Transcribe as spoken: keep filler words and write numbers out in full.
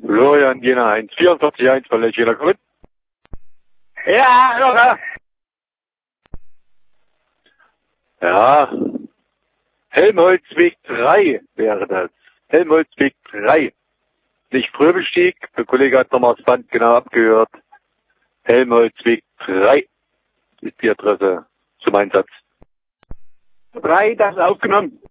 Florian Jena eins, vierundvierzig eins, weil jeder kommt. Ja, hallo. Ja. Helmholtzweg drei wäre das. Helmholtzweg drei. Nicht Fröbelstieg. Der Kollege hat nochmal das Band genau abgehört. Helmholtzweg drei ist die Adresse zum Einsatz. Drei, das ist aufgenommen.